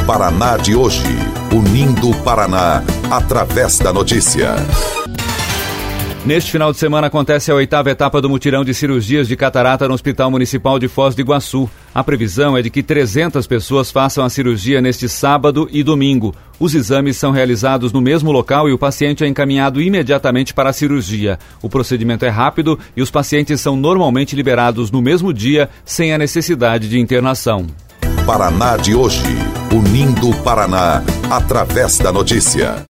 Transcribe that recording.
Paraná de hoje, unindo o Paraná através da notícia. Neste final de semana acontece a 8ª etapa do mutirão de cirurgias de catarata no Hospital Municipal de Foz do Iguaçu. A previsão é de que 300 pessoas façam a cirurgia neste sábado e domingo. Os exames são realizados no mesmo local e o paciente é encaminhado imediatamente para a cirurgia. O procedimento é rápido e os pacientes são normalmente liberados no mesmo dia, sem a necessidade de internação. Paraná de hoje, unindo o Paraná através da notícia.